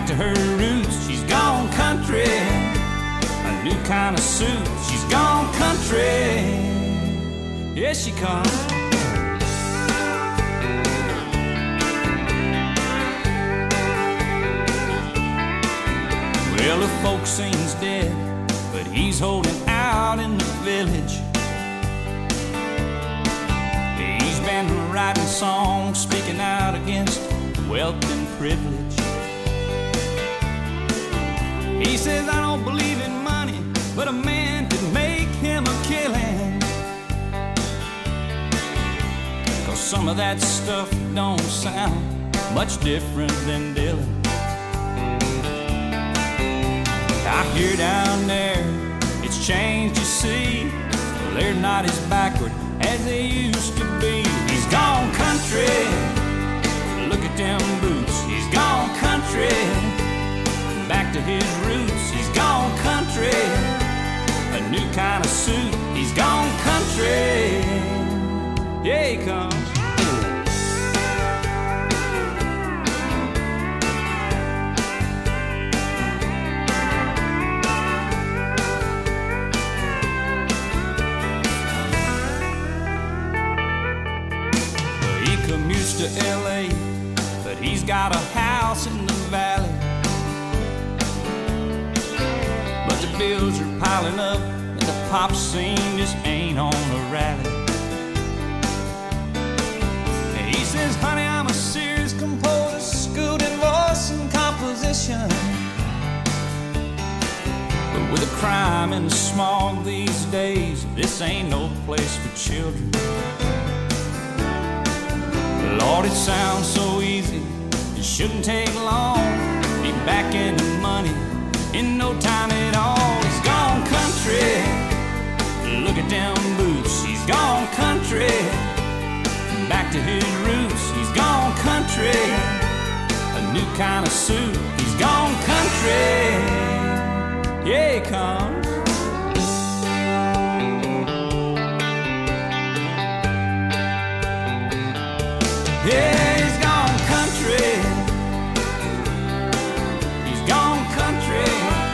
back to her roots. She's gone country, a new kind of suit. She's gone country, yeah, she comes. Well, the folk sings dead, but he's holding out in the village. He's been writing songs, speaking out against wealth and privilege. He says, I don't believe in money, but a man could make him a killing. 'Cause some of that stuff don't sound much different than Dylan. I hear down there, it's changed, you see. They're not as backward as they used to be. He's gone country, look at them boots. He's gone country, back to his roots. He's gone country, a new kind of suit. He's gone country, yeah, he comes. To LA, but he's got a house in the valley. But the bills are piling up, and the pop scene just ain't on a rally. And he says, honey, I'm a serious composer, schooled in voice and composition. But with the crime and the smog these days, this ain't no place for children. Lord, it sounds so easy, it shouldn't take long. Be back in the money in no time at all. He's gone country, look at them boots. He's gone country, back to his roots. He's gone country, a new kind of suit. He's gone country, yeah, he comes. Yeah, he's gone country. He's gone country.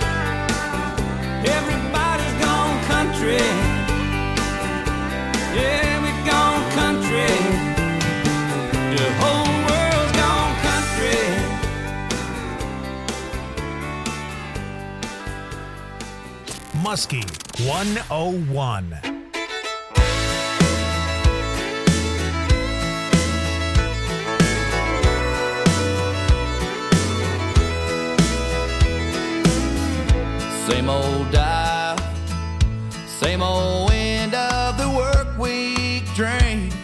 Everybody's gone country. Yeah, we've gone country. The whole world's gone country. Muskie 101. Same old dial, same old end of the work week drink.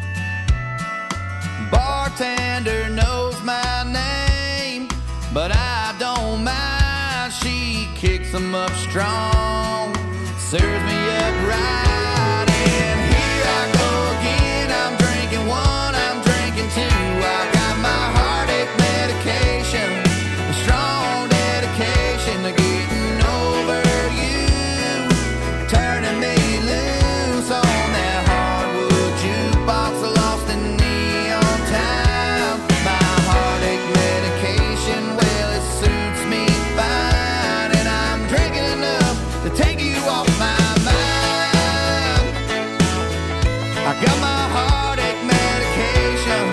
Bartender knows my name, but I don't mind. She kicks them up strong, serves me up right. And here I go again, I'm drinking one, I'm drinking two. I got my heartache medication, a strong dedication to getting over you, turning me loose on that hardwood jukebox, lost in neon town. My heartache medication, well, it suits me fine, and I'm drinking enough to take you off my mind. I got my heartache medication.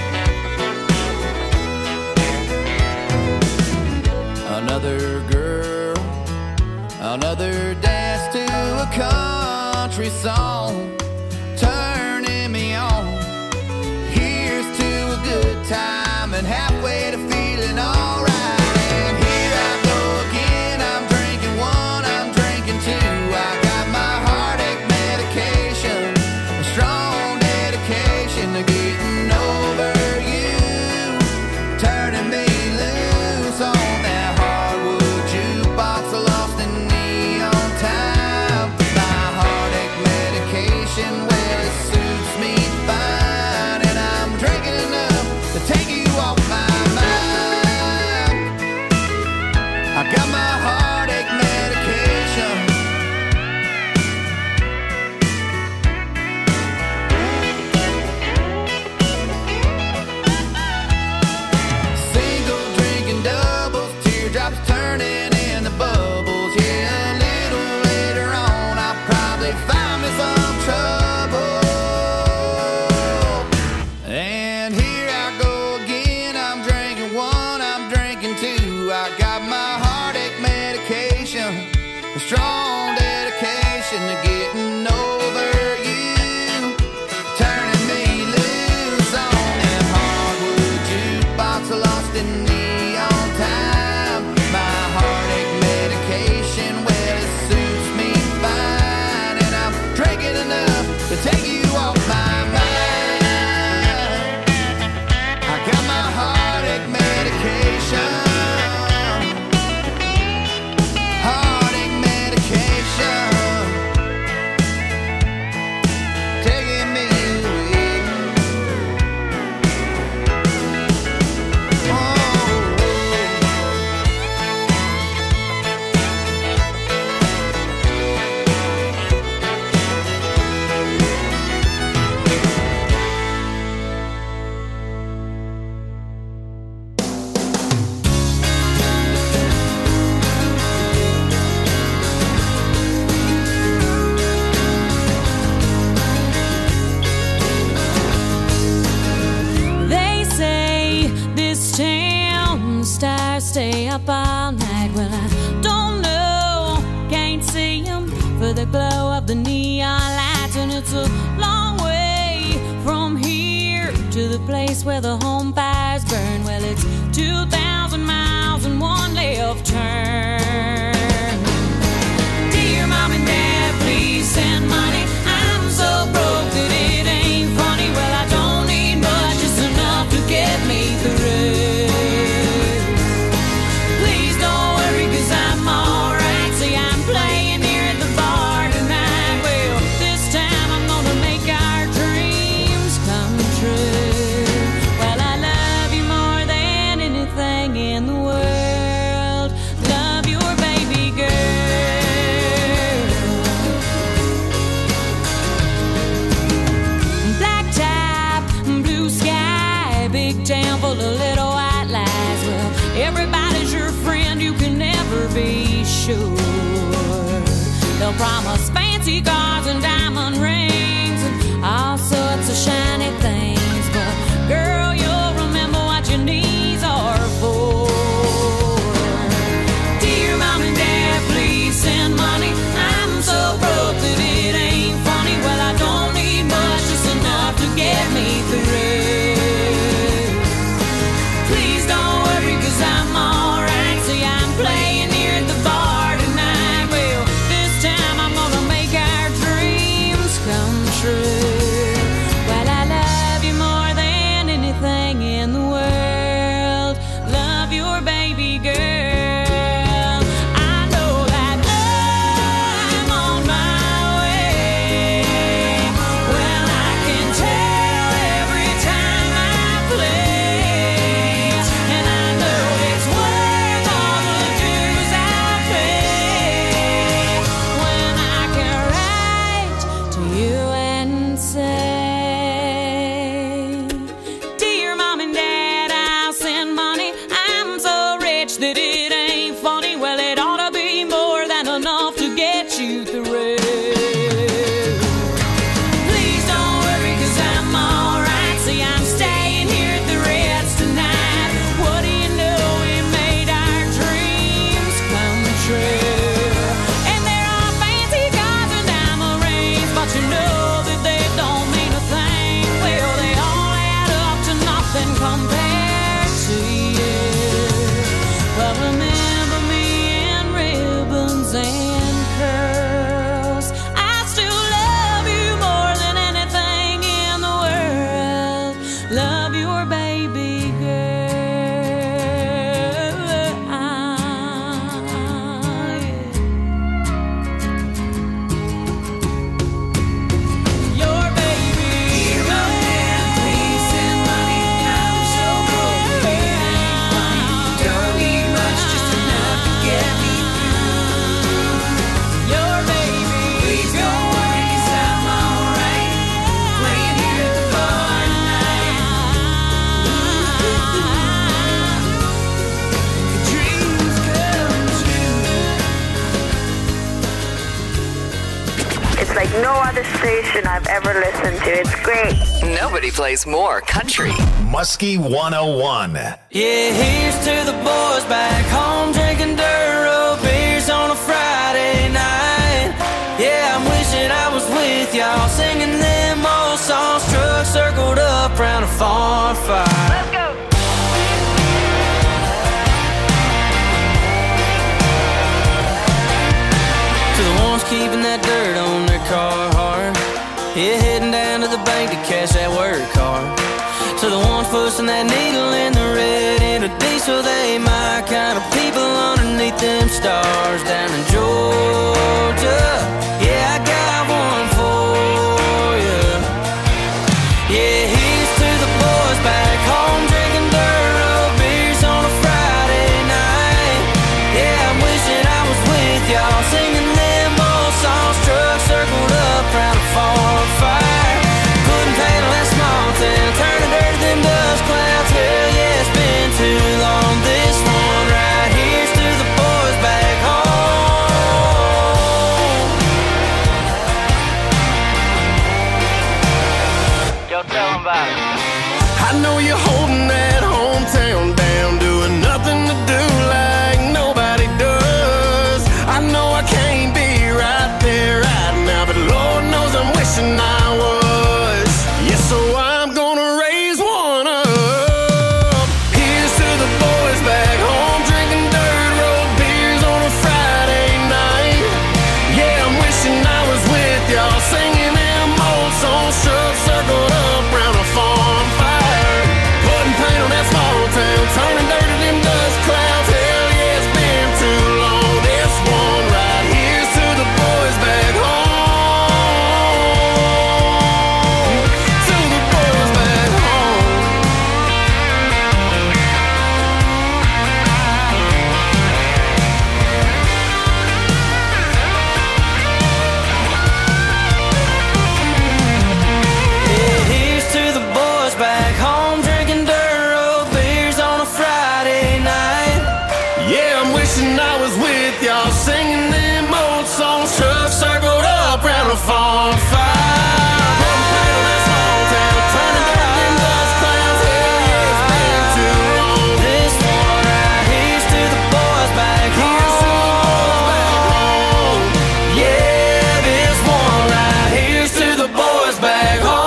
Another girl, another dance to a country song, turning me on. Here's to a good time and halfway to feeling alright. And here I go again, I'm drinking one, I'm drinking two. I got my heartache medication, a strong dedication to getting over you, turning me loose on that hardwood jukebox, lost in neon town. My heartache medication. off my mind. I got my heartache medication. Heartache medication. Taking me away. Oh. They say this town stars stay up all night. Well, I don't know, can't see 'em for the glow of the neon lights. And it's a long way from here to the place where the home fires burn. Well, it's 2,000 miles and one left turn. Dear Mom and Dad, please send money. I'm so broke that it ain't funny. Well, I don't need much, just enough to get me through. Please don't worry, 'cause I'm alright. See, I'm playing here at the bar tonight. Well, this time I'm gonna make our dreams come true. Well, I love you more than anything in the world. Love your baby girl. Black top, blue sky, big town full of little white lies. Well, everybody's your friend, you can never be sure. They'll promise fancy cars and diamond rings and all sorts of shiny things. But girl, you'll remember what your knees are for. Dear Mom and Dad, please send money. I'm so broke that it ain't funny. Well, I don't need much, just enough to get me through. Please don't worry, 'cause I'm alright. See, I'm playing here at the bar tonight. Well, this time I'm gonna make our dreams come true. Well, I love you more than anything in the world. Love your baby girl. I know that I'm on my way. Well, I can tell every time I play. And I know it's worth all the dues I pay. When I can write to you and say, Dear Mom and Dad, I'll send money. I'm so rich that it ain't funny. Well, it ought to be more than enough to get you through. Please don't worry, 'cause I'm alright. See, I'm staying here at the Ritz tonight. What do you know, we made our dreams come true. And there are fancy cars and diamond rings, but you know that they don't mean a thing. Well, they all add up to nothing compared to you. Well, remember me in ribbons and curls. I still love you more than anything in the world. Love your baby girl. Your baby girl. Please send money. I'm so broke that it ain't funny. Don't need much, just enough to get me through. Your baby. Please don't worry, 'cause I'm alright. Playing here at the bar tonight. Dreams come true. It's like no other station I've ever listened to. It's great. Nobody plays more country. Muskie 101. Yeah, here's to the boys back home drinking Duro beers on a Friday night. Yeah, I'm wishing I was with y'all singing them old songs. Trucks circled up round a farm fire. Let's go. To the ones keeping that dirt on their Carhartt. Yeah, heading down to the the bank to cash that work card. To the ones pushing that needle in the red in a diesel, they my kind of people underneath them stars down in Georgia. Yeah, I got one for you. Yeah, here's to the boys back home drinking dirt road beers on a Friday night. Yeah, I'm wishing I was with y'all singing them old songs. Trucks circled up round a farm fire. Couldn't handle that small town, turning dirt to them dust clouds. Hell yeah, it's been too long. This one right here's to the boys back home. Yo, tell them about it. I know you're holding that hometown down, doing nothing to do like nobody does. I know I can't be right there right now, but Lord knows I'm wishing I was. Yeah, so I'm gonna raise one up. Here's to the boys back home drinking dirt road beers on a Friday night. Yeah, I'm wishing I was with y'all singing them old songs, trucks circled up round a farm fire. Putting paint on that small town, turning dirt to them dust clouds. Hell yeah, it's been too long. This one right here's to the boys back home. To the boys back home. Yeah, here's to the boys back home drinking dirt road beers on a Friday night. Yeah, I'm wishing I was with y'all singing them old songs, trucks circled up round a farm fire. Putting paint on that small town, turning dirt to them dust clouds. Hell yeah, it's been too long. This one right here's to the boys back Here's to the boys back home. home. Yeah, this one right here's to the boys back home.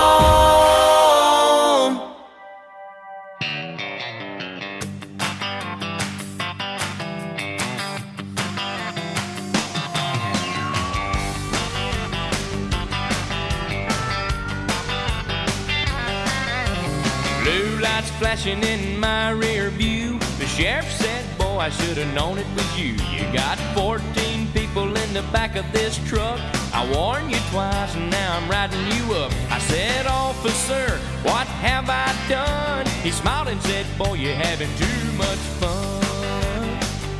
Blue lights flashing in my rear view. The sheriff said, boy, I should have known it was you. You got 14 people in the back of this truck. I warned you twice and now I'm riding you up. I said, officer, what have I done? He smiled and said, boy, you're having too much fun.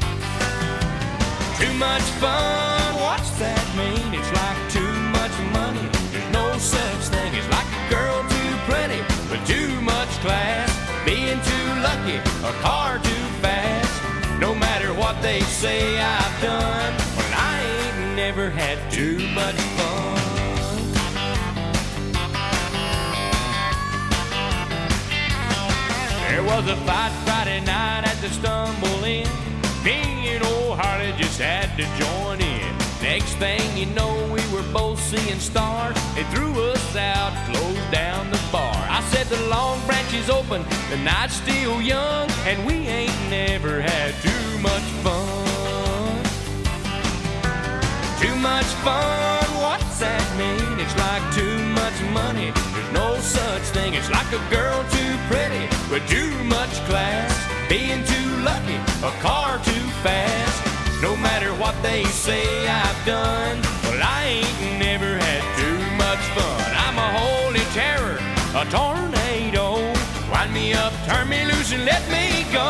Too much fun, what's that mean? It's like too much money. There's no such thing as like a girl too pretty with too much class, being too lucky, a car too fast. No matter what they say I've done, well, I ain't never had too much fun. There was a fight Friday night at the Stumble Inn. Me and old Harley just had to join in. Next thing you know, we were both seeing stars. They threw us out, closed down the bar. I said the Long Branch is open, the night's still young, and we ain't never had too much fun. Too much fun, what's that mean? It's like too much money. There's no such thing. It's like a girl too pretty with too much class, being too lucky, a car too fast. No matter what they say I've done, well, I ain't never had too much fun. I'm a holy terror, a tornado. Wind me up, turn me loose, and let me go.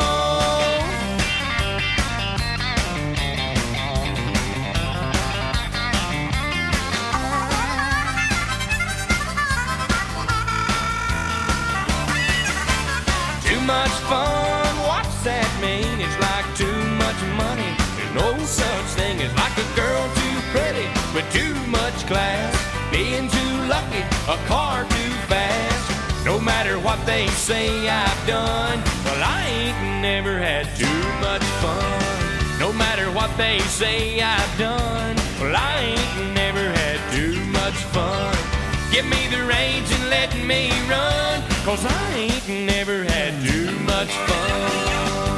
Too much fun, what's that mean? It's like too much money. There's no such thing as like a girl too pretty with too much class, being too lucky, a car too fast. No matter what they say I've done, well, I ain't never had too much fun. No matter what they say I've done, well, I ain't never had too much fun. Give me the reins and let me run, 'cause I ain't never had too much fun.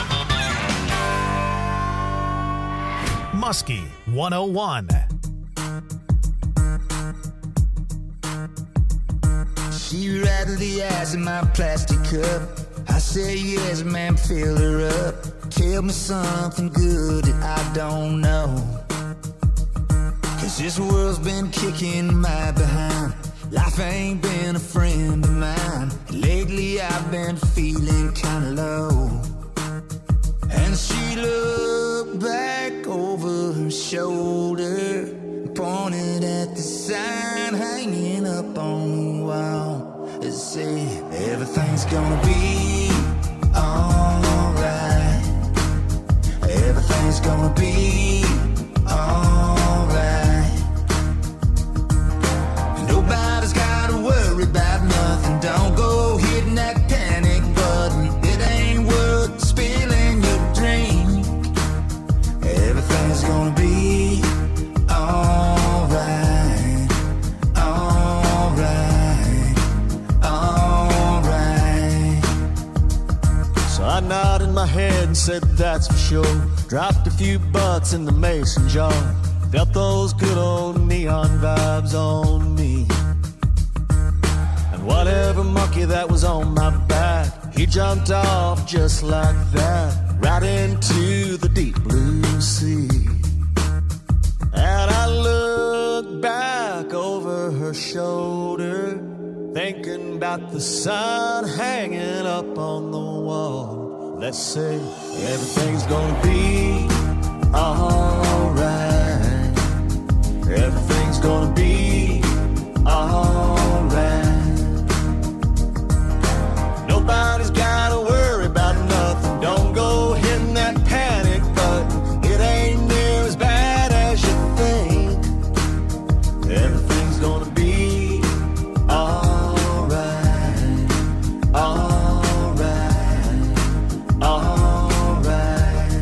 Muskie 101. She rattled the ice in my plastic cup. I said yes, man, fill her up. Tell me something good that I don't know. 'Cause this world's been kicking my behind. Life ain't been a friend of mine. Lately I've been feeling kinda low. And she looked back over her shoulder, pointed at the sign hanging up on the wall. It said, everything's gonna be alright. Everything's gonna be alright. Nobody's gotta worry about nothing. Don't go hitting that panic button. It ain't worth spilling your drink. Everything's gonna be alright. Alright. Alright. So I nodded my head and said that's for sure. Dropped a few bucks in the mason jar. Felt those good old neon vibes on me. And whatever monkey that was on my back, he jumped off just like that, right into the deep blue sea. And I looked back over her shoulder, thinking about the sun hanging up on the wall. Let's say everything's gonna be alright. Everything's gonna be alright. Nobody's gotta worry about nothing. Don't go hitting that panic button. It ain't near as bad as you think. Everything's gonna be alright. Alright. Alright.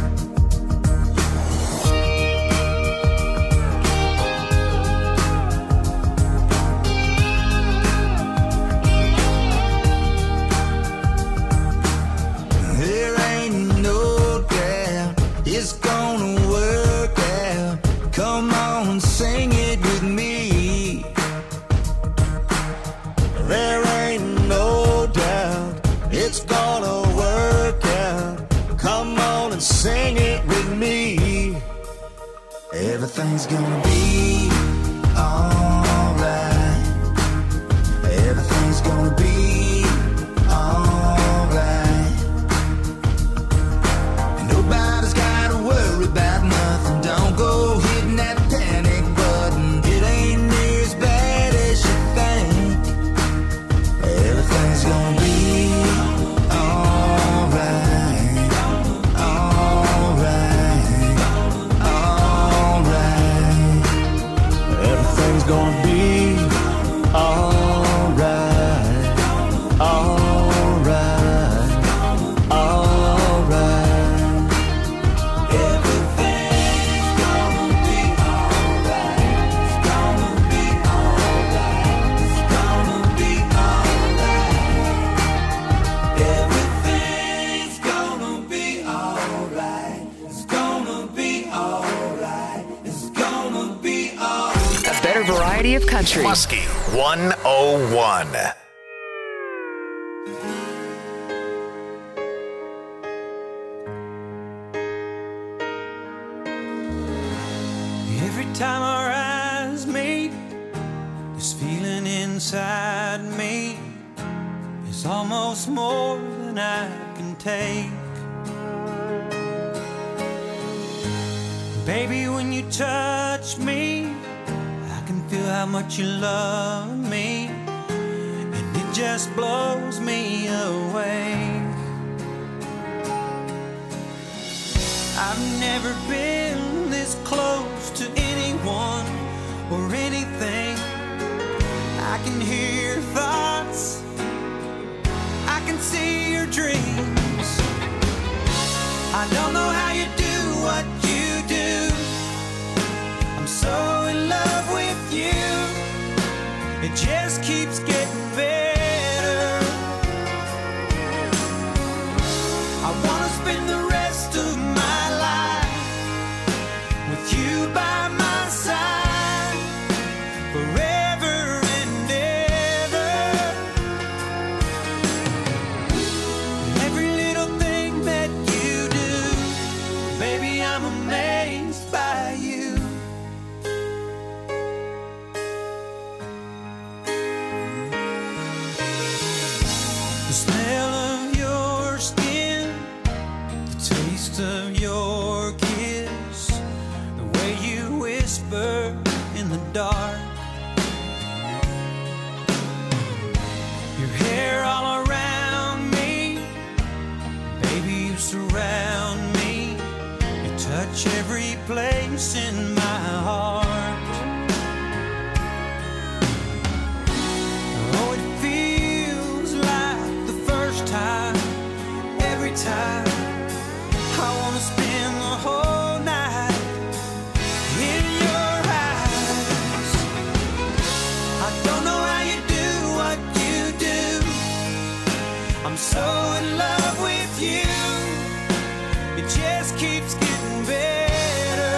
There ain't no doubt it's gonna work out. Come on, sing it with me. There ain't no doubt it's gonna work out. Come on and sing it with me. Everything's gonna be alright. Everything's gonna be alright. Nobody's gotta worry about nothing. Don't go hitting that panic button. It ain't near as bad as you think. Everything's gonna be alright. Alright. Alright. Everything's gonna be alright. Alright. Alright. Everything's gonna be alright. It's gonna be alright. It's gonna be alright. Everything's gonna be alright. It's gonna be alright. It's gonna be alright. A better variety of country. Muskie 101. Every time our eyes meet, this feeling inside me is almost more than I can take. Baby, when you touch me, I can feel how much you love me, and it just blows me away. I've never been this close to anyone or anything. I can hear your thoughts, I can see your dreams. I don't know how you do what you do. I'm so in love with you. It just keeps getting better. I wanna spend the rest of my life with you by my side, forever and ever. dark. Your hair all around me, baby, you surround me. You touch every place in my heart. Oh, it feels like the first time, every time. I wanna spend the whole night in your eyes. I don't know how you do what you do. I'm so in love with you. It just keeps getting better.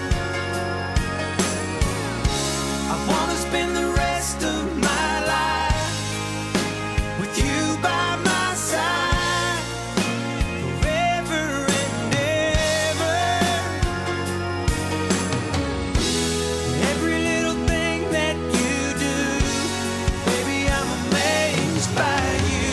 I wanna spend the rest of my life with you by my side, forever and ever. Every little thing that you do, baby, I'm amazed by you.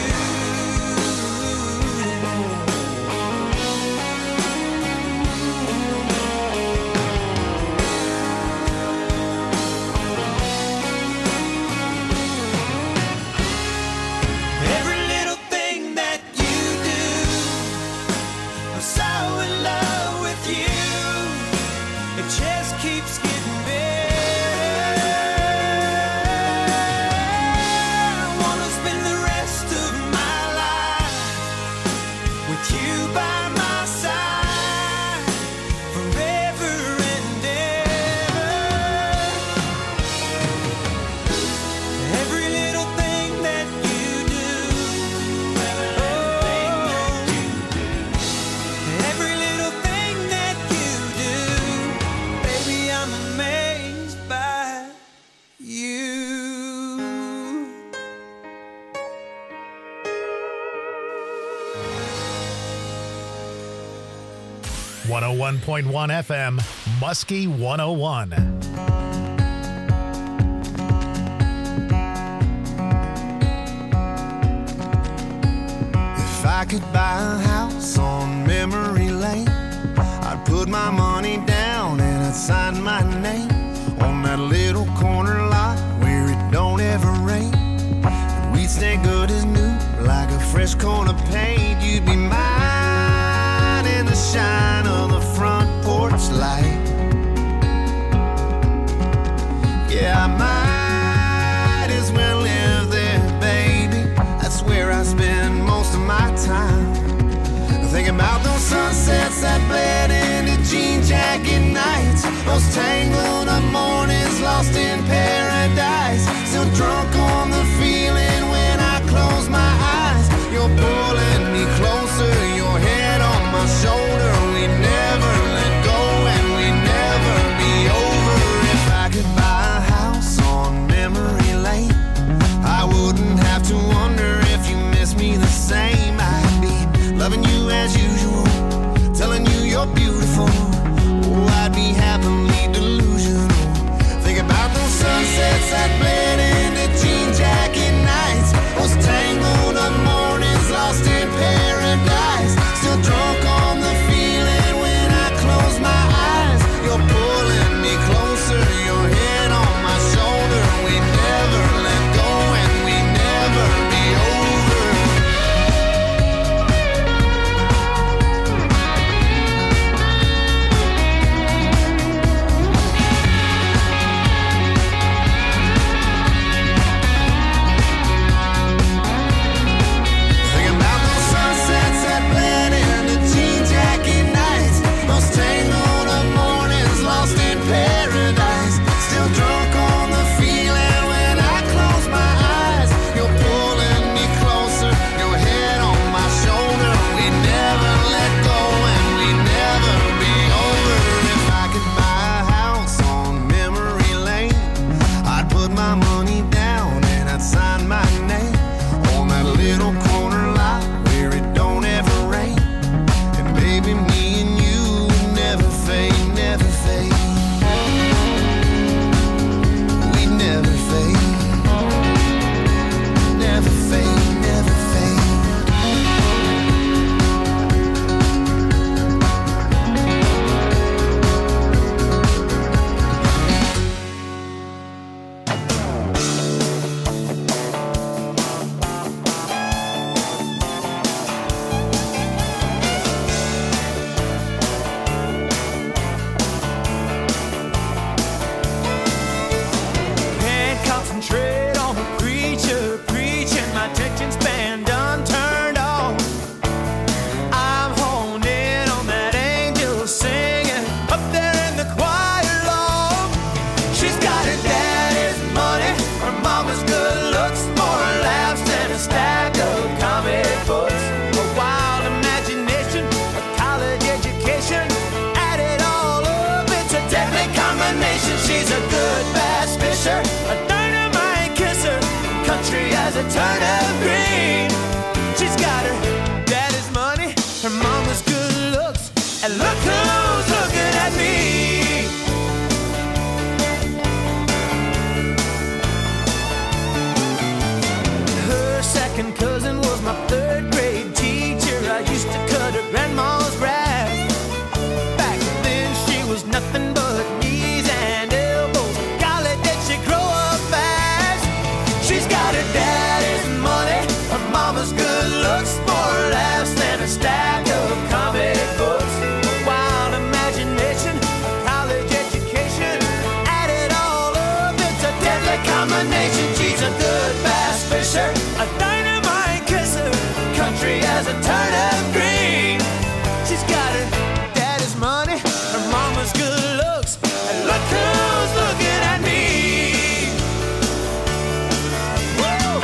Every little thing that you do, I'm so in love with you. It just keeps getting better. I wanna spend the rest of my life with you by my side, forever and ever. Every little thing that you do, every little thing that you do, baby, I'm amazed by you. 101.1 FM, Muskie 101. If I could buy a house on memory lane, I'd put my money down and I'd sign my name on that little corner lot where it don't ever rain. And we'd stay good as new, like a fresh coat of paint. You'd be mine in the shine of the front porch light. Yeah, I might as well live there, baby. That's where I spend most of my time. Thinking about those sunsets that bled into jean jacket nights, those tangled up mornings lost in paradise. Still drunk on the feeling when I close my eyes. You're pulling me closer, your head on my shoulder. We never let go and we never be over. If I could buy a house on memory lane, I wouldn't have to wonder if you miss me the same. I'd be loving you as usual, telling you you're beautiful. Oh, I'd be happily delusional. Think about those sunsets that bled into jean jacket nights, those tangled up mornings lost in paradise. Still drunk on the feeling when I close my eyes. You're pulling me closer, your head on my shoulder. We never let go and we never be over. Thinking about those sunsets that bled into jean jacket nights, those tangled up mornings lost in paradise. Still drunk on the feeling when I close my eyes. You're pulling me closer, your head on my shoulder. We never let go and we never be over. If I could buy a house on memory lane, I'd put my money down and I'd sign my name on that little corner lot where it don't ever rain. And baby, me and you never fade, never fade. turnip green. She's got her daddy's money, her mama's good looks, and look who's looking at me. Her second cousin was my third grade teacher. I used to cut her grandma's grass. Back then she was nothing but knees and elbows. Golly, did she grow up fast. She's got her daddy's money, her mama's good looks, more laughs than a stack of comic books. A wild imagination, a college education, added all up, it's a deadly combination. She's a good bass fisher, a dynamite kisser, country as a turnip green. She's got her daddy's money, her mama's good looks, and look who's looking at me. Woo!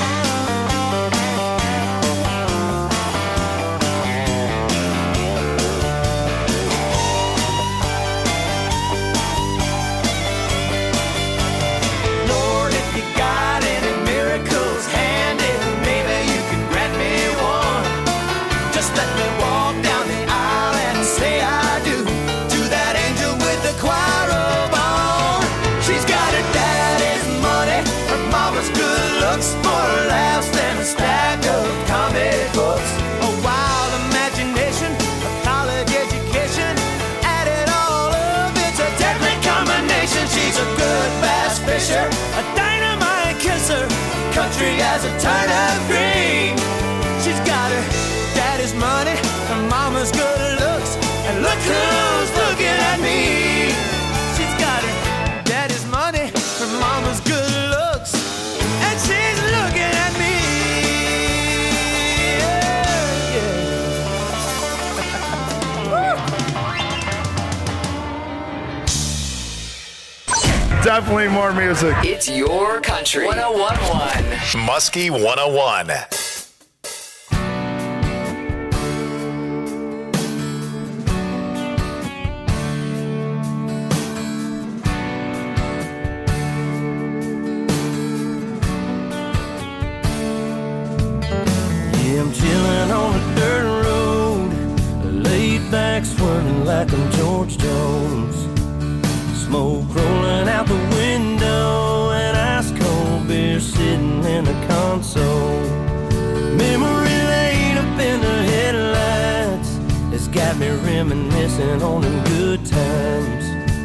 Lord, if you got any miracles handy, maybe you can grant me one. Just let me walk down the aisle and say I do to that angel with the choir robe on. She's got her daddy's money, her mama's good looks, more laughs than a stack of comic books. A wild imagination, a college education, added all up, it's a deadly combination. She's a good bass fisher, a dynamite kisser, country as a turnip green. She's got her daddy's money, her mama's good looks, and look who's looking at me. She's got her daddy's money, her mama's good looks, and she's looking at me. Definitely more music. It's your country. 101.1. Muskie 101. Yeah, I'm chilling on a dirt road, laid back swerving like I'm George Jones. Smoke rolling out the window and ice cold beer sitting in the console. Memory laid up in the headlights, it's got me reminiscing on them good times.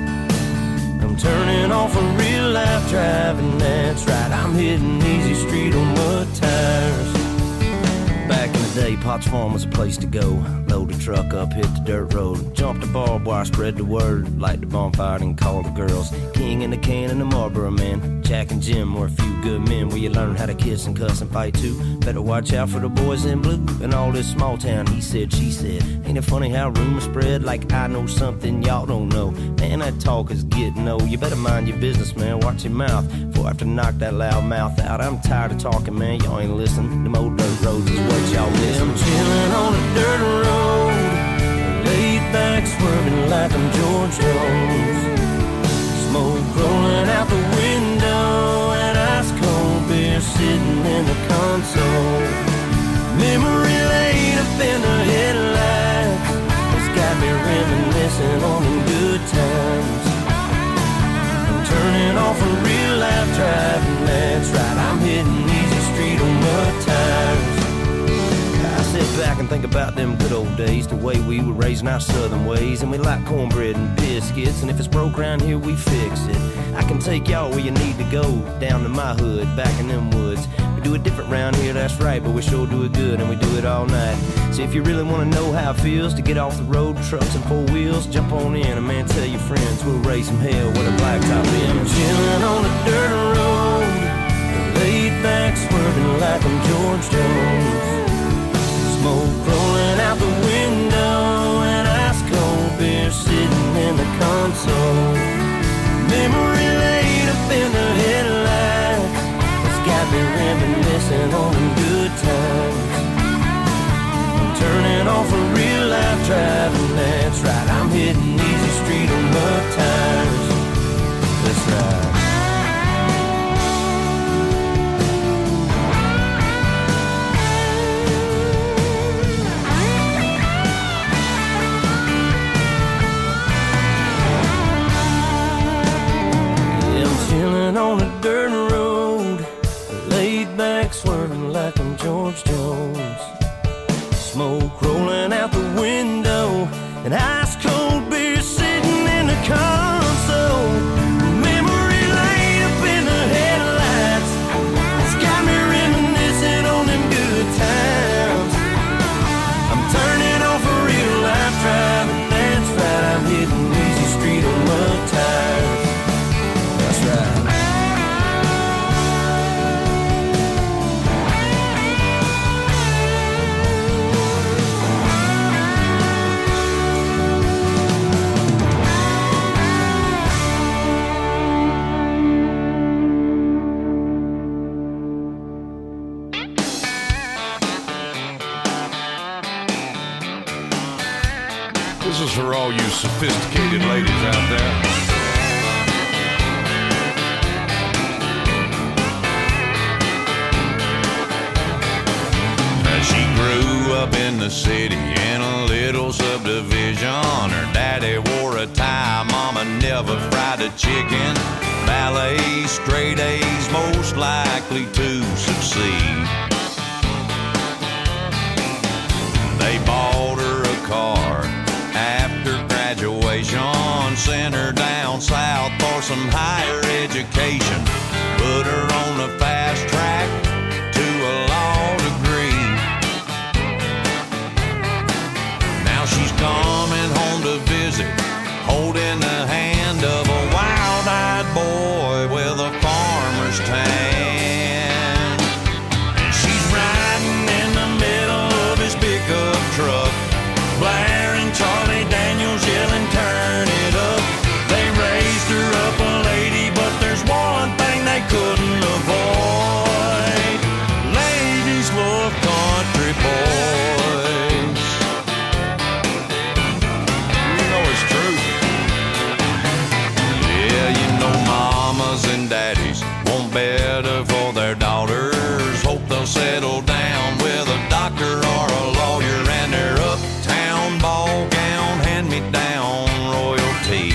I'm turning off a real life driving, that's right, I'm hitting easy street on mud tires. Back in the day, Potts Farm was a place to go. Load the truck up, hit the dirt road, jump the barbed wire, spread the word, light the bonfire and call the girls. King and the can and the Marlboro man, Jack and Jim were a few good men where you learn how to kiss and cuss and fight too. Better watch out for the boys in blue and all this small town he said, she said. Ain't it funny how rumors spread like I know something y'all don't know? Man, that talk is getting old. You better mind your business, man, watch your mouth before I have to knock that loud mouth out. I'm tired of talking, man, y'all ain't listening. Them old dirt roads is what y'all miss. I'm chilling on a dirt road, laid back swerving like I'm George Jones. Smoke rolling out the window and ice cold beer sitting in the console. Memory laid up in the headlights, it's got me reminiscing on them good times. I'm turning off a real life driving, that's right, I'm hitting easy street on mud tires. I sit back and think about them good old days, the way we were raising our southern ways, and we like cornbread and biscuits, and if it's broke around here, we fix it. I can take y'all where you need to go, down to my hood, back in them woods. We do it different round here, that's right, but we sure do it good, and we do it all night. So if you really want to know how it feels to get off the road, trucks and four wheels, jump on in, and man, tell your friends, we'll raise some hell with a blacktop in. I'm chilling on a dirt road, laid back swerving like I'm George Jones. Smoke rolling out the window and ice cold beer sitting in the console. Memory laid up in the headlights, it's got me reminiscing on them good times. I'm turning off a real life driving, that's right, I'm hitting easy street on mud tires. That's right. for all you sophisticated ladies out there. She grew up in the city in a little subdivision. Her daddy wore a tie, mama never fried a chicken. Ballet, straight A's, most likely to succeed. They bought her a car after graduation, sent her down south for some higher education, put her on the fast track to a law degree. Now she's coming home to visit, holding the hand of a wild-eyed boy with a farmer's tan. And she's riding in the middle of his pickup truck, blaring Charlie Daniels, yelling, turn it up. They raised her up a lady, but there's one thing they couldn't avoid. Ladies love country boys. You know it's true. Yeah, you know mamas and daddies want better for their daughters. Hope they'll settle down with a doctor or a lawyer, and their uptown ball gown hand-me-down royalty.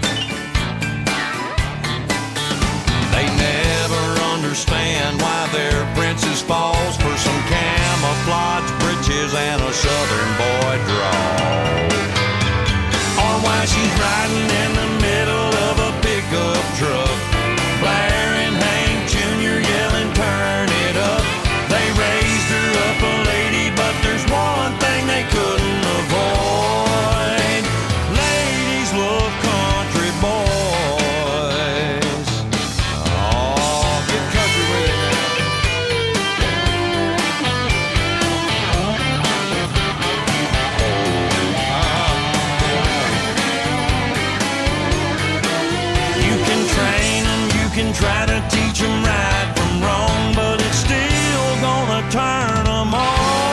They never understand why their princess falls for some camouflage breeches and a southern boy drawl, or why she's riding in the middle of a pickup truck, blaring Hank Jr., yelling, turn it up. They raised her up a lady, but there's one thing they couldn't avoid. Ladies love country boys. Oh, get country with it. You can train them, you can try to teach them right from wrong, but it's still gonna turn them on.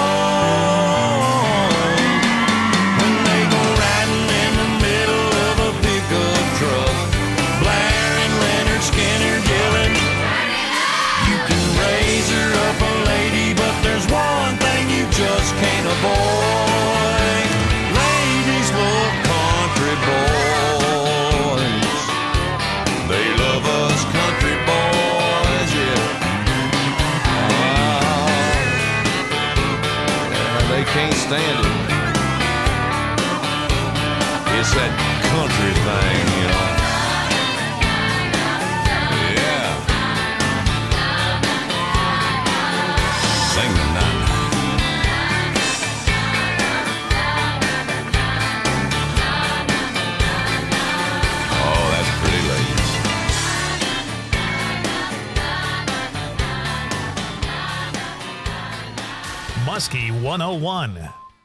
When they go riding in the middle of a pickup truck, blaring Leonard Skinner, yelling, you can raise her up a lady, but there's one thing you just can't avoid. Ladies love country boys. They love us country boys, yeah. They can't stand it. It's that country thing, you know. Yeah. Sing the night. Oh, that's pretty, ladies. Muskie 101.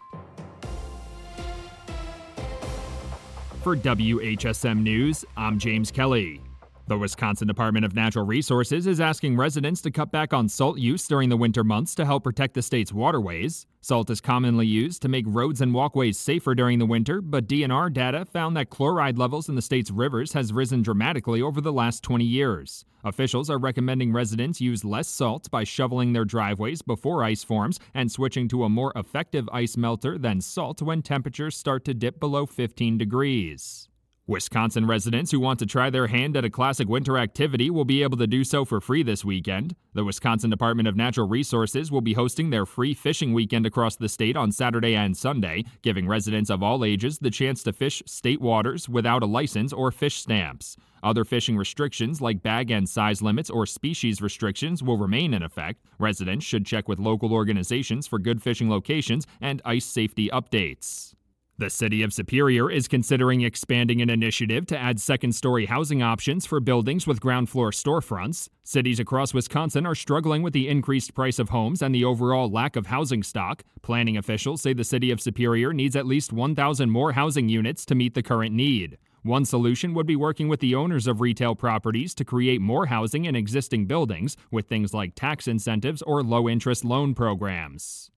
For WHSM News, I'm James Kelly. The Wisconsin Department of Natural Resources is asking residents to cut back on salt use during the winter months to help protect the state's waterways. Salt is commonly used to make roads and walkways safer during the winter, but DNR data found that chloride levels in the state's rivers has risen dramatically over the last 20 years. Officials are recommending residents use less salt by shoveling their driveways before ice forms and switching to a more effective ice melter than salt when temperatures start to dip below 15 degrees. Wisconsin residents who want to try their hand at a classic winter activity will be able to do so for free this weekend. The Wisconsin Department of Natural Resources will be hosting their free fishing weekend across the state on Saturday and Sunday, giving residents of all ages the chance to fish state waters without a license or fish stamps. Other fishing restrictions like bag and size limits or species restrictions will remain in effect. Residents should check with local organizations for good fishing locations and ice safety updates. The City of Superior is considering expanding an initiative to add second-story housing options for buildings with ground-floor storefronts. Cities across Wisconsin are struggling with the increased price of homes and the overall lack of housing stock. Planning officials say the City of Superior needs at least 1,000 more housing units to meet the current need. One solution would be working with the owners of retail properties to create more housing in existing buildings with things like tax incentives or low-interest loan programs.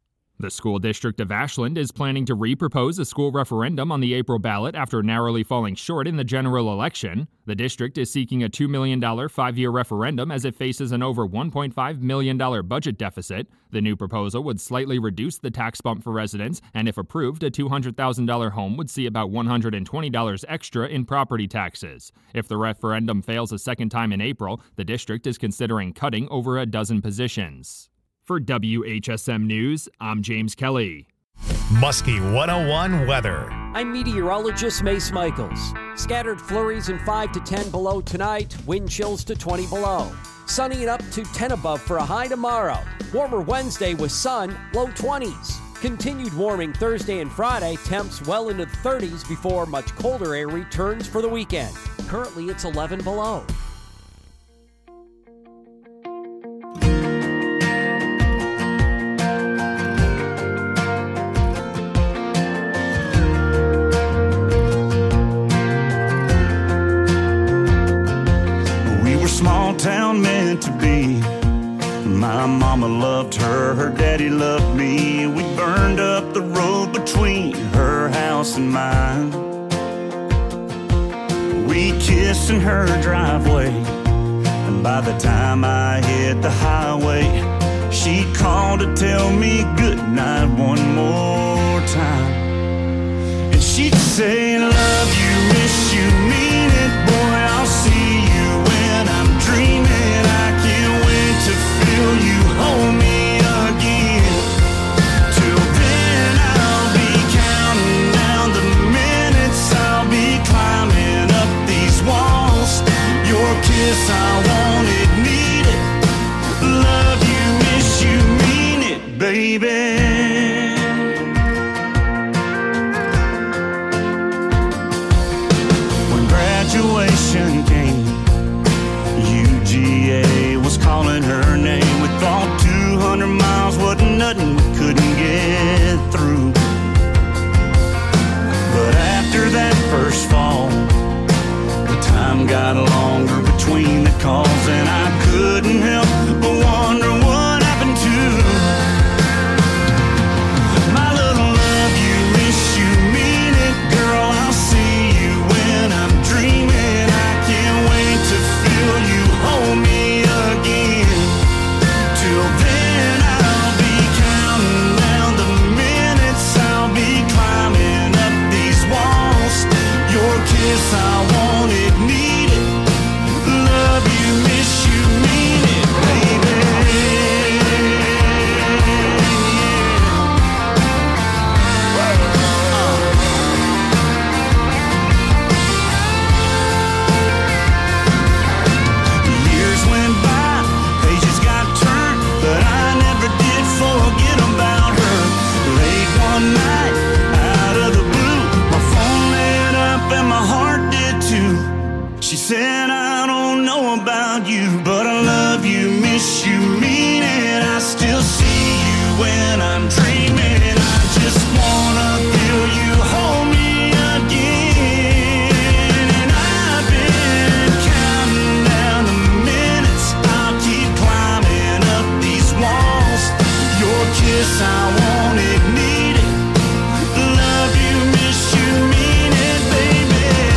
The school district of Ashland is planning to re-propose a school referendum on the April ballot after narrowly falling short in the general election. The district is seeking a $2 million 5-year referendum as it faces an over $1.5 million budget deficit. The new proposal would slightly reduce the tax bump for residents, and if approved, a $200,000 home would see about $120 extra in property taxes. If the referendum fails a second time in April, the district is considering cutting over a dozen positions. For WHSM News, I'm James Kelly. Muskie 101 weather. I'm meteorologist Mace Michaels. Scattered flurries and 5 to 10 below tonight, wind chills to 20 below. Sunny and up to 10 above for a high tomorrow. Warmer Wednesday with sun, low 20s. Continued warming Thursday and Friday, temps well into the 30s before much colder air returns for the weekend. Currently it's 11 below. Small town meant to be. My mama loved her, her daddy loved me. We burned up the road between her house and mine. We kissed in her driveway, and by the time I hit the highway, she called to tell me goodnight one more time. And she'd say, love you, miss you, mean it, boy, I'll see you when I'm dreaming. I can't wait to feel you hold me again. Till then I'll be counting down the minutes. I'll be climbing up these walls. Your kiss, I want it, need it. Love you, miss you, mean it, baby. Graduation came, UGA was calling her name. We thought 200 miles wasn't nothing, we couldn't get through. But after that first fall, the time got longer between the calls, and I couldn't help but wonder what happened to my little love you, miss you, mean it, girl, I'll see you when I'm dreaming. I can't wait to feel you hold me again. Till then I'll be counting down the minutes. I'll be climbing up these walls. Your kiss, I want it, need it. Love you, miss you, mean it, baby. She said, I don't know about you, but I love you, miss you, mean it. I still see you when I'm dreaming. I just wanna feel you hold me again. And I've been counting down the minutes. I'll keep climbing up these walls. Your kiss, I want it, need it. Love you, miss you, mean it, baby.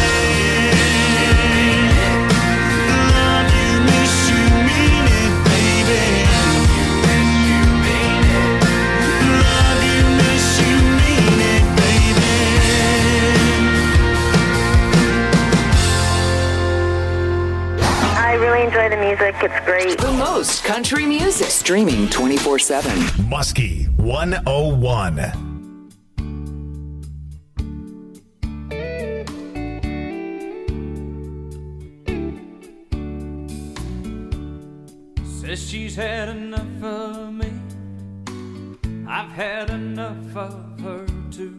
Enjoy the music, it's great. The most country music. Streaming 24/7. Muskie 101. Says she's had enough of me. I've had enough of her too.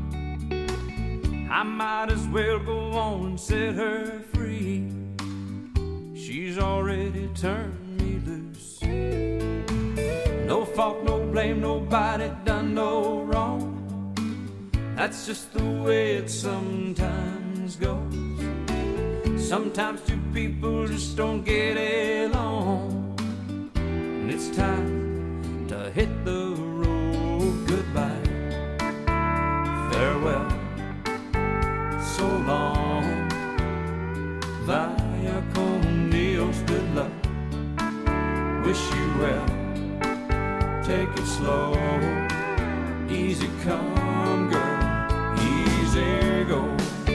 I might as well go on and set her free. She's already turned me loose. No fault, no blame, nobody done no wrong. That's just the way it sometimes goes. Sometimes two people just don't get along, and it's time to hit the road. Dios, good luck. Wish you well. Take it slow. Easy come, girl. Easy go.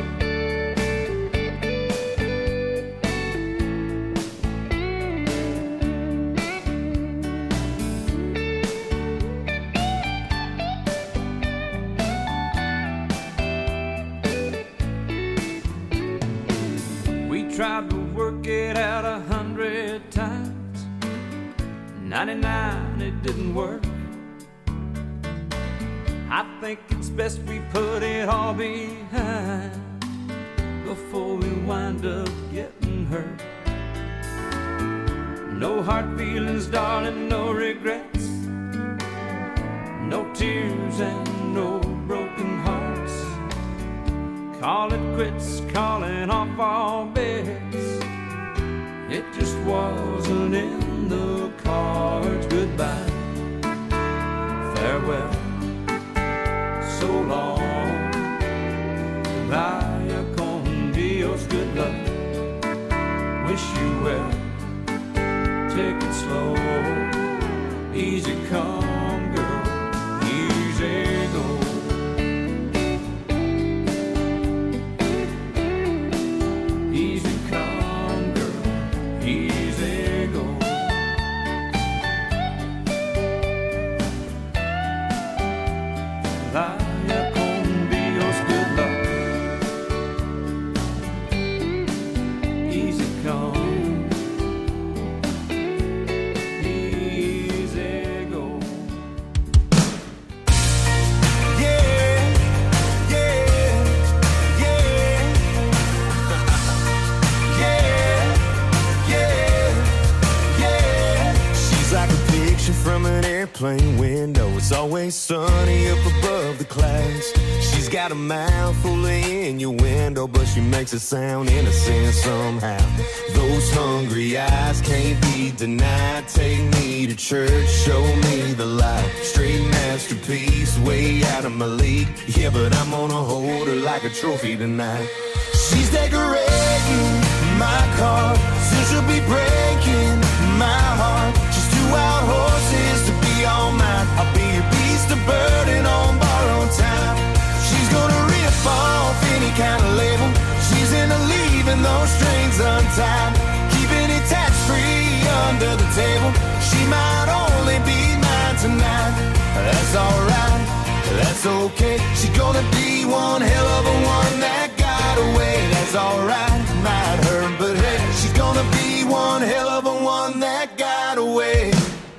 Tried to work it out 100 times. 99, it didn't work. I think it's best we put it all behind before we wind up getting hurt. No hard feelings, darling, no regrets. No tears and no broken hearts. Call it quits, calling off all bets. It just wasn't in the cards. Goodbye, farewell, so long. Vaya con Dios, good luck. Wish you well. Take it slow. Easy come, girl. Easy go. Airplane window, it's always sunny up above the clouds. She's got a mouth full of innuendo, but she makes it sound innocent somehow. Those hungry eyes can't be denied. Take me to church, show me the light. Straight masterpiece, way out of my league. Yeah, but I'm gonna hold her like a trophy tonight. She's decorating my car, soon she'll be breaking my heart. She's 2 wild horses to be all mine. I'll be your beast of burden on borrowed time. She's gonna rip off any kind of label. She's into leaving those strings untied, keeping it tax-free under the table. She might only be mine tonight. That's alright, that's okay. She's gonna be one hell of a one that got away. That's alright, might hurt, but hey, she's gonna be one hell of a one that got away.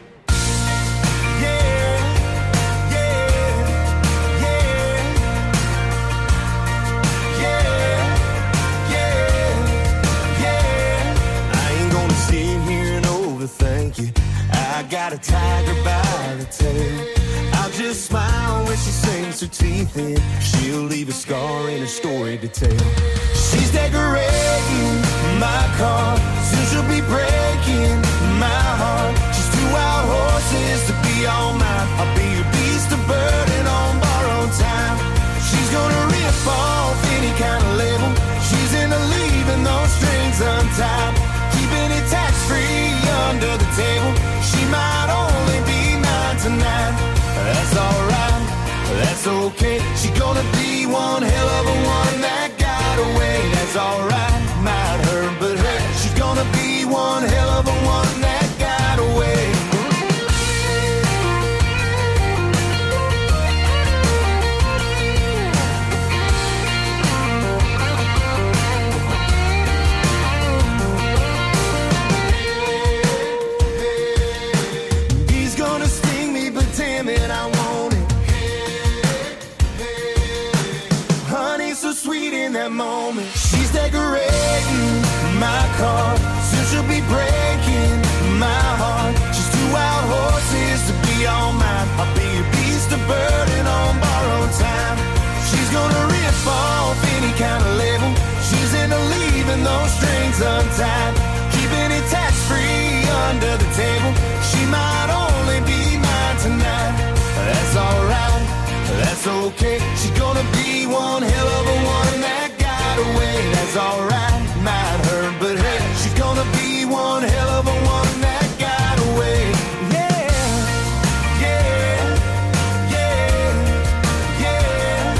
Thank you. I got a tiger by the tail. I'll just smile when she sinks her teeth in. She'll leave a scar in her story to tell. She's decorating my car, soon she'll be breaking my heart. She's 2 wild horses to be all mine. I'll be your beast of burden on borrowed time. She's gonna rip off any kind of label. She's into leaving those strings untied, keeping it tax-free under the table. She might only be mine tonight. That's alright, that's okay. She's gonna be one hell of a one that got away. That's alright, might hurt, but hey, she's gonna be one hell of a one that got away. Moment. She's decorating my car, soon she'll be breaking my heart. She's 2 wild horses to be all mine. I'll be your beast of burden on borrowed time. She's gonna rip off any kind of label. She's into leaving those strings untied, keeping it tax-free under the table. She might only be mine tonight. That's alright, that's okay. She's gonna be one hell of a one that got away. That's alright, might hurt, but hey, she's gonna be one hell of a one that got away. Yeah, yeah, yeah, yeah,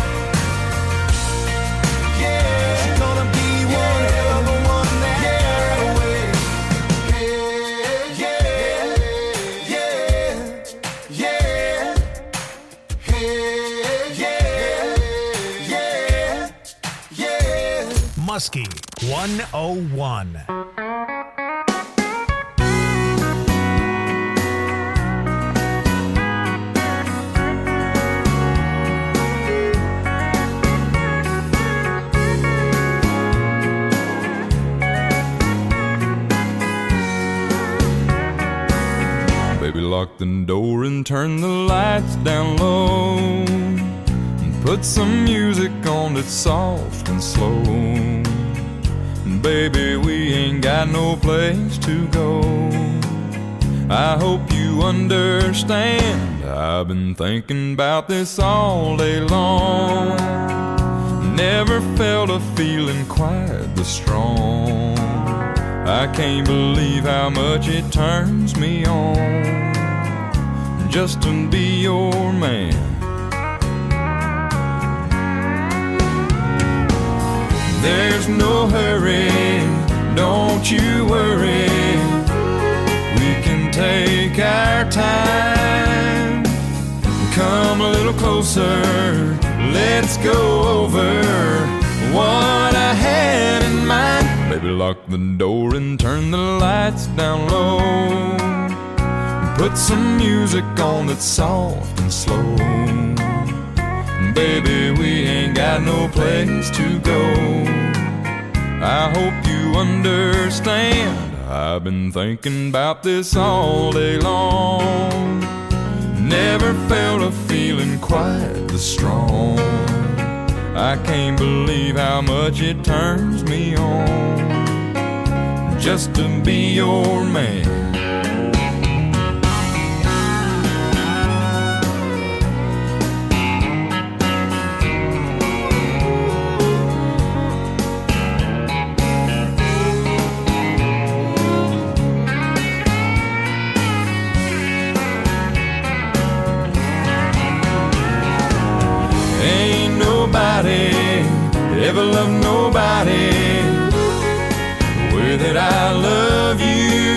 yeah. She's gonna be one hell of a one that got away. Yeah, yeah, yeah, yeah, yeah. Muskie 101. Baby, lock the door and turn the lights down low, and put some music on that's soft and slow. Baby, we ain't got no place to go. I hope you understand, I've been thinking about this all day long. Never felt a feeling quite this strong. I can't believe how much it turns me on just to be your man. There's no hurry, don't you worry. We can take our time. Come a little closer, let's go over what I had in mind. Baby, lock the door and turn the lights down low. Put some music on that's soft and slow. Baby, we ain't got no place to go. I hope you understand, I've been thinking about this all day long. Never felt a feeling quite this strong. I can't believe how much it turns me on just to be your man. Ever love nobody the way that I love you.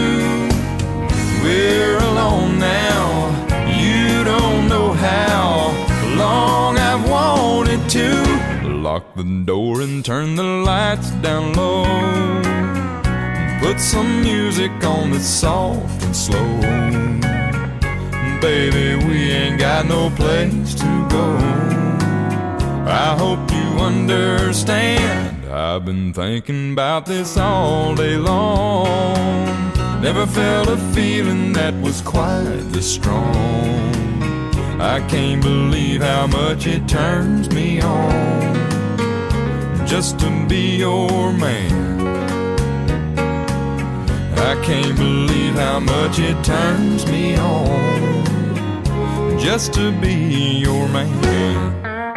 We're alone now, you don't know how long I've wanted to. Lock the door and turn the lights down low. Put some music on that's soft and slow. Baby, we ain't got no place to go. I hope you understand, I've been thinking about this all day long. Never felt a feeling that was quite this strong. I can't believe how much it turns me on just to be your man. I can't believe how much it turns me on just to be your man.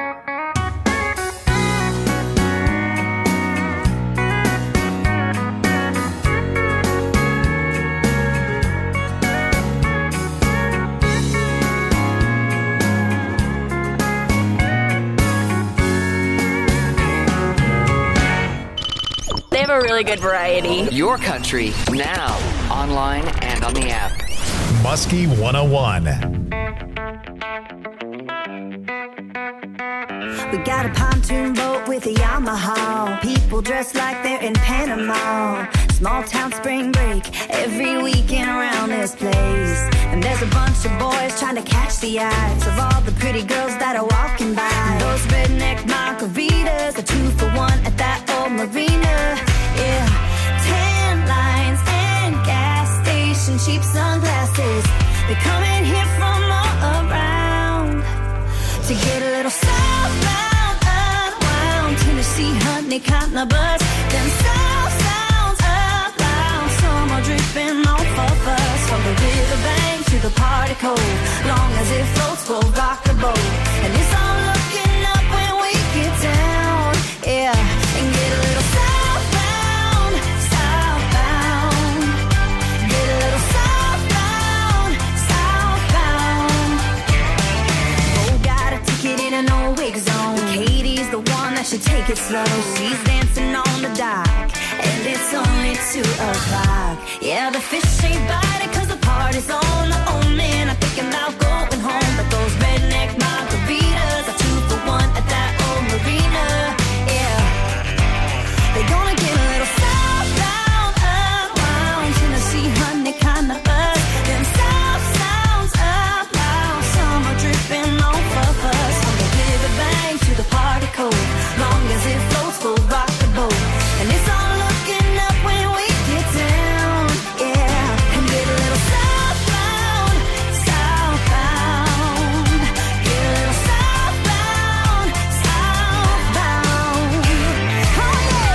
They have a really good variety. Your country, now, online and on the app. Muskie 101. We got a pontoon boat with a Yamaha. People dressed like they're in Panama. Small town spring break every weekend around this place. And there's a bunch of boys trying to catch the eyes of all the pretty girls that are walking by. And those redneck margaritas are 2 for 1 at that old marina. Yeah, tan lines and gas station cheap sunglasses. They're coming here from all around to get a little southbound, unwound. Tennessee, honey, cotton, a bus. Then south sounds up loud. Summer dripping off of us. From the riverbank to the party cold. Long as it floats, we'll rock the boat. And it's all looking up when we get down. Yeah, and get a little southbound, southbound. slow. She's dancing on the dock, and it's only 2 o'clock. Yeah, the fish ain't biting 'cause the party's on. Oh man, I'm thinking about going home, but those redneck margaritas are 2 for 1 at that old marina. Yeah, they're gonna get a little southbound, around Tennessee, honey, kinda us. Them south sounds up loud, summer dripping off of us. From the riverbank to the party cove, long as it floats, we'll rock the boat. And it's all looking up when we get down, yeah. And get a little southbound, southbound. Get a little southbound, southbound. Oh yeah.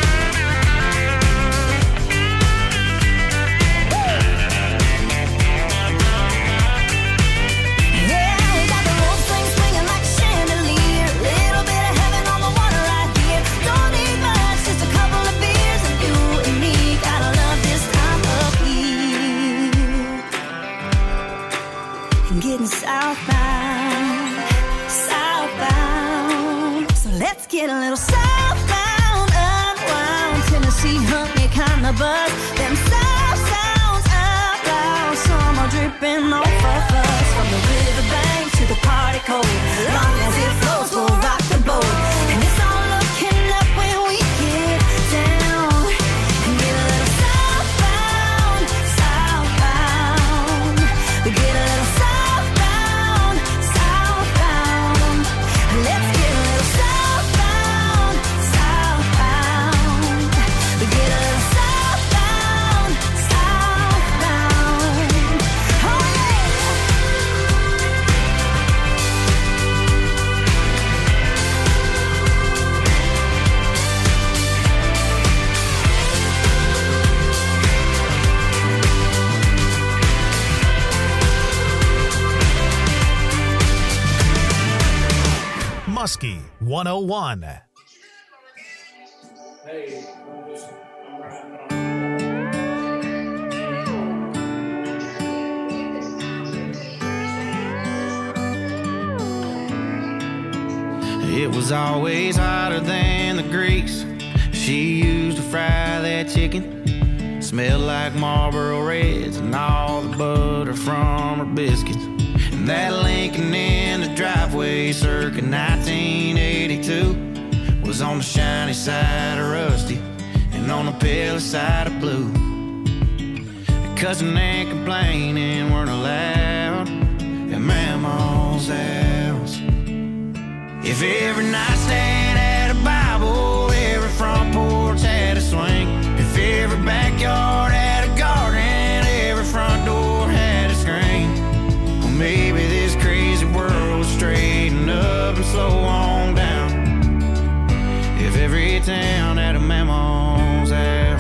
Yeah, we got the road swing swinging like a chandelier. Little bit of heaven on the water right here. Don't need much, just a couple of beers, and you and me gotta love this time of year. And getting southbound, southbound. So let's get a little southbound, unwound. Tennessee, honey, kinda buzz. Them south sounds up loud, summer dripping off of us. From the riverbank to the party cove, long as it flows, we'll rock the boat. And it's all looking up when we get down. And get a little southbound, southbound. We get a little southbound, southbound. Let's get a little southbound, southbound. We get a little southbound, southbound. Oh yeah. Muskie 101. It was always hotter than the grease she used to fry that chicken. Smelled like Marlboro Reds and all the butter from her biscuits. And that Lincoln in the driveway circa 1982 was on the shiny side of rusty and on the pale side of blue. Cussing and complaining weren't allowed at Mama's house. If every nightstand had a Bible, every front porch had a swing. If every backyard had a garden, every front door had a screen. Well, maybe this crazy world would straighten up and slow on down if every town had a Mama's house.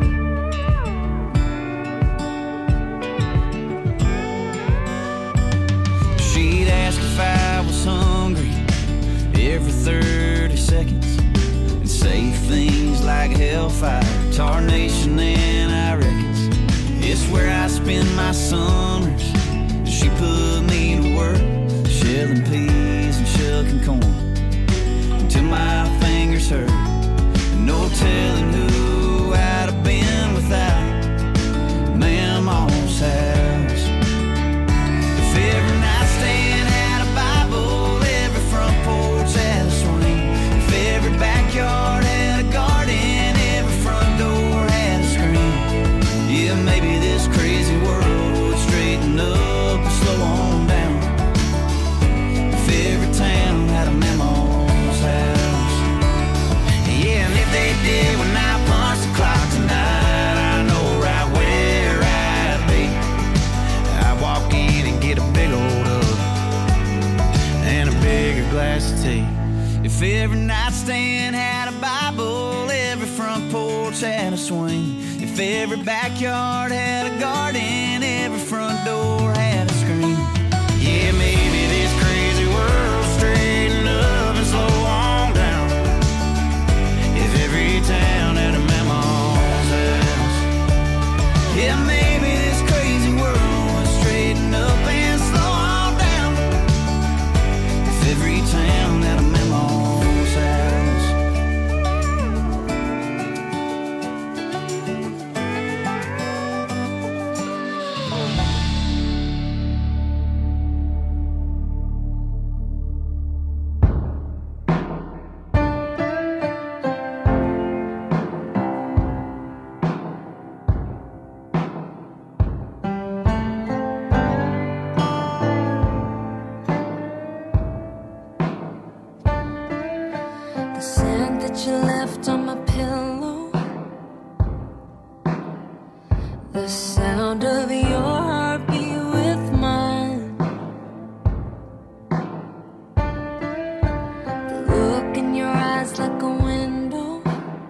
She'd ask if I was hungry every 30 seconds and say things like hellfire, tarnation, and I reckons it's where I spend my summers. She put me to work shelling peas and shucking corn until my fingers hurt. No telling who I'd have been without Mama's house. If every nightstand had a Bible, every front porch had a swing. If every backyard had a garden, every front door had a screen. Yeah, maybe this crazy world would straighten up and slow on down if every town had a Mama's house. Yeah, and if they did when I punched the clock tonight, I know right where I'd be. I'd walk in and get a big old hug and a bigger glass of tea. If every nightstand had a Bible, every front porch had a swing. If every backyard had a garden, every front door had a screen. Yeah, maybe this crazy world straighten up and slow on down if every town had a Mama's house. Yeah, maybe this crazy world would straighten up and slow on down if every town had a Mama's house. sound of your heartbeat with mine. The look in your eyes like a window.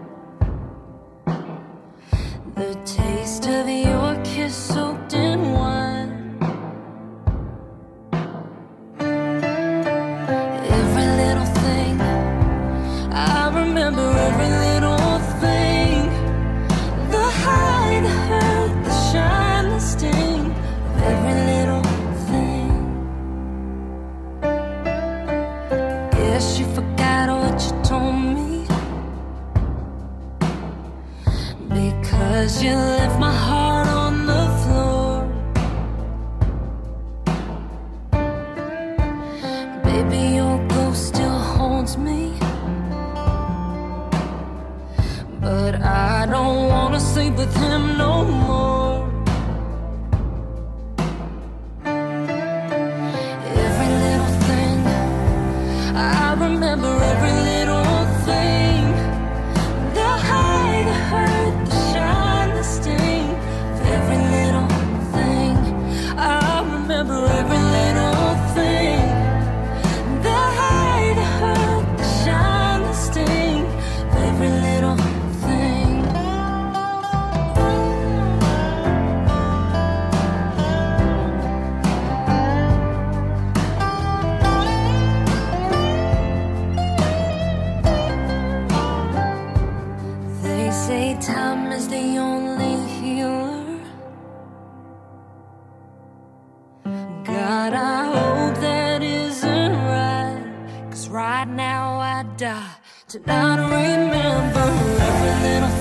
The taste of your kiss soaked in wine. Every little thing, I remember every little thing. The high, the hurt, the shine, the sting of every little thing. Guess you forgot what you told me, because you left my heart on the floor. Baby, your ghost still haunts me, but I don't wanna sleep with him no more. Every little thing, I remember every little thing. The high, the hurt, the shine, the sting of every little thing. I remember every little thing. The high, the hurt, the shine, the sting of every little thing. They say time is the only healer. God, I hope that isn't right, 'cause right now I die to not remember every little